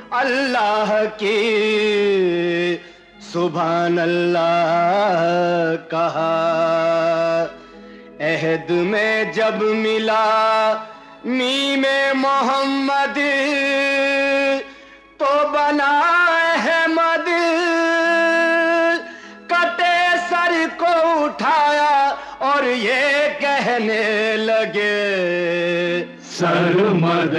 अल्लाह की सुभान अल्लाह कहा। अहद में जब मिला मीमे मोहम्मद तो बना अहमद। कटे सर को उठाया और ये कहने लगे सरमद।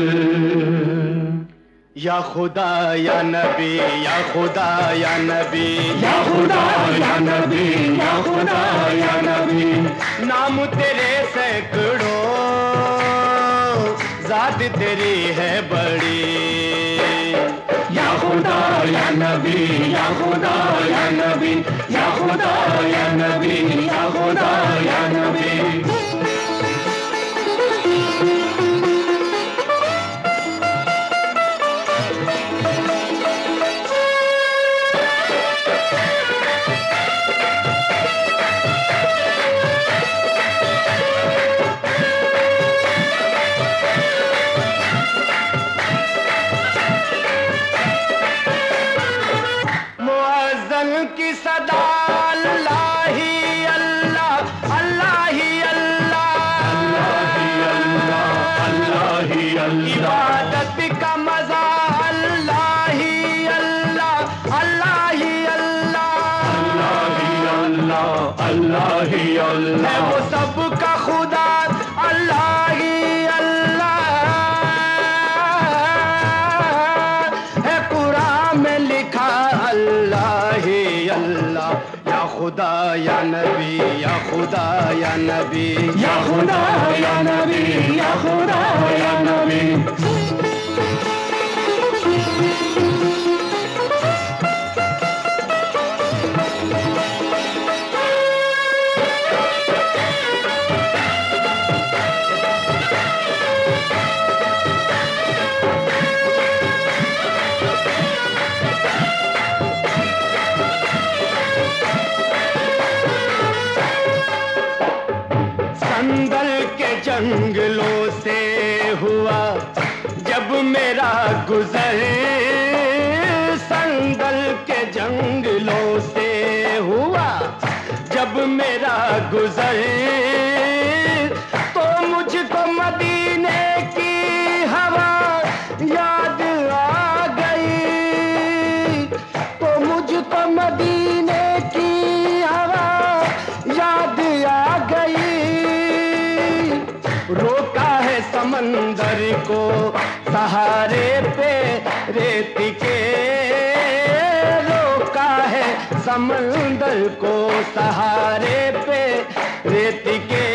या खुदा या नबी, या खुदा या नबी, या खुदा या नबी, या खुदा या नबी। नाम तेरे सैकड़ों, जात तेरी है बड़ी। या खुदा या नबी, या खुदा या नबी, या खुदा या नबी, या खुदा या नबी। की सदा अल्लाह ही अल्लाह, अल्लाह ही अल्लाह, अल्लाह ही अल्लाह। इबादत का मजा अल्लाह ही अल्लाह, अल्लाह ही अल्लाह, अल्लाह ही अल्लाह, अल्लाह ही अल्लाह। है वो सबका खुदा अल्लाह ही अल्लाह। है कुरान में लिखा अल्लाह ही अल्लाह। या खुदा या नबी, या खुदा या नबी, या खुदा या नबी, या खुदा या नबी। संदल के जंगलों से हुआ जब मेरा गुजर, संदल के जंगलों से हुआ जब मेरा गुजर। तो मुझको मदीने की हवा याद आ गई। तो मुझको मदीने की हवा याद आ गई। रोका है समंदर को सहारे पे रेत के। रोका है समंदर को सहारे पे रेत के।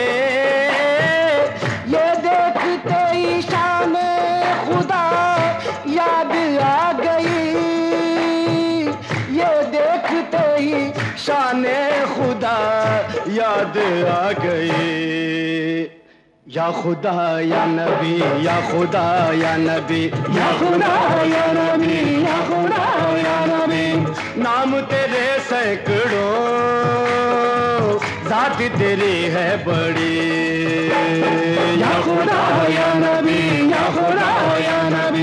ये देखते ही शान खुदा याद आ गई। ये देखते ही शान खुदा याद आ गई। या खुदा या नबी, या खुदा या नबी, या खुदा या नबी, या खुदा या नबी। नाम तेरे सैकड़ों, जात तेरी है बड़ी। या खुदा या नबी, या खुदा या नबी।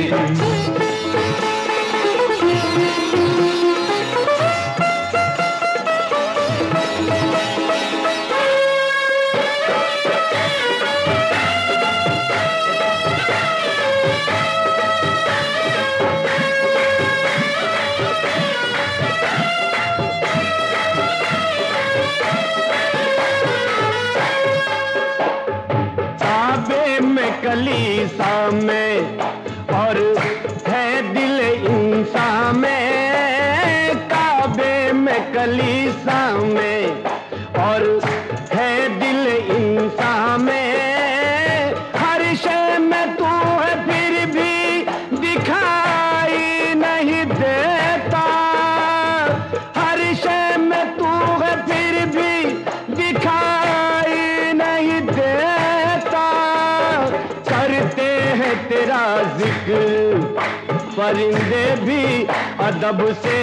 कलीसा में और है दिल इंसान में। काबे में कलीसा में और है दिल इंसान में। हर शय में तू है फिर भी दिखाई नहीं देता। हर शय में तू है फिर भी दिखाई नहीं देता। करते हैं तेरा जिक्र परिंदे भी अदब से।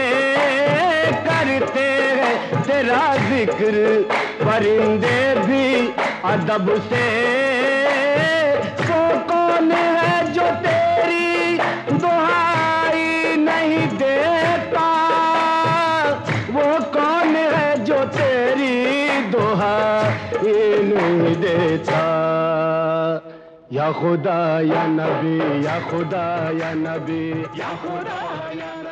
करते हैं तेरा जिक्र परिंदे भी अदब से। वो कौन है जो तेरी दुआ नहीं देता। या खुदा या नबी, या खुदा या नबी, या खुदा या